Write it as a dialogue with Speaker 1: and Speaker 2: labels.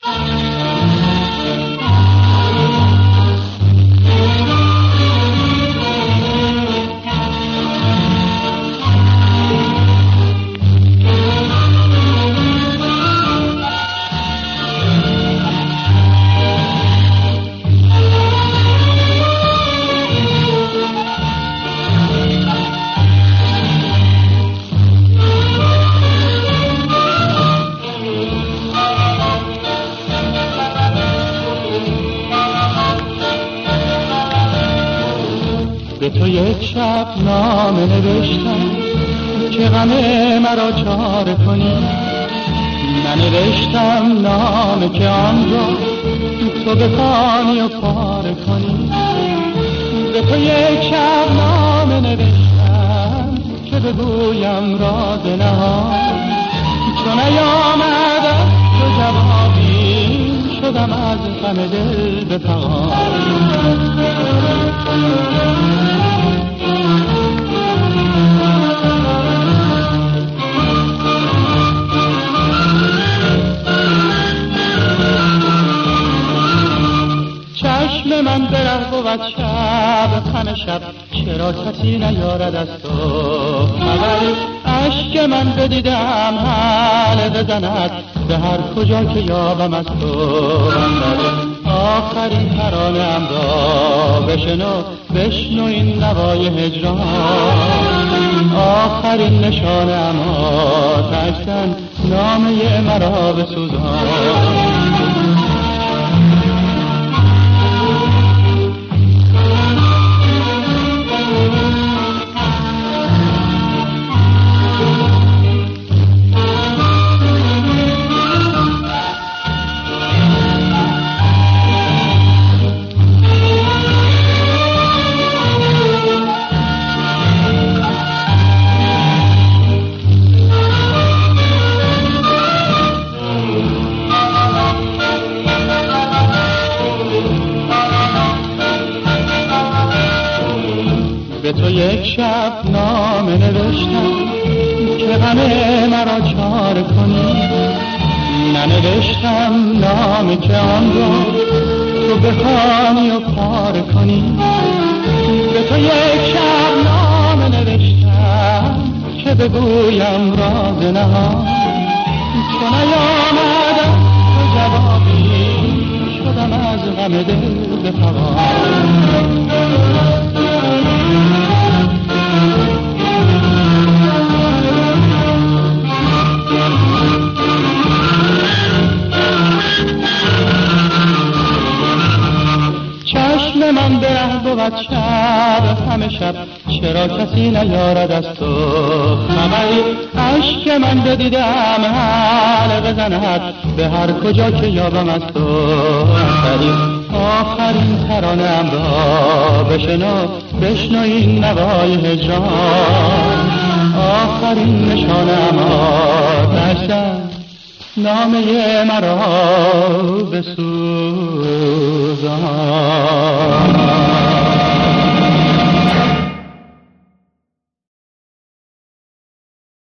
Speaker 1: به تو یک شب نامه نوشتم که غم مرا چاره کنی، ننوشتم نامه که آن را تو بخوانی و پاره کنی. به تو یک شب نامه نوشتم که بگویم راز نهان، چون نیامد تو جوابی شدم از غم دل به فغان. چشم من برق بود شب همه شب، چرا کسی نیارد از تو خبر؟ اشک من بدیدم حل بزند به هر کجا که یابم از تو. آخرین ترانه‌ام را بشنو این نوای هجران، آخرین نشانه‌ام آتش زن نامه مرا بسوزان. به تو یک شب نامه نوشتم که غم مرا چاره کنی، ننوشتم نامه که آن را تو بخوانی و پاره کنی. به تو یک شب نامه نوشتم که بگویم راز نهان، چون نیامد تو جوابی شدم از غم دل به فغان. چشم من به ره بود شب همه شب، چرا کسی نیارد از تو خبری؟ اشک من بدیدم حل بزند به هر کجا که یابم از تو اثری. آخرین ترانه‌ام را بشنو این نوای هجران، آخرین نشانه‌ام آتش زن نامه مرا بسوزان.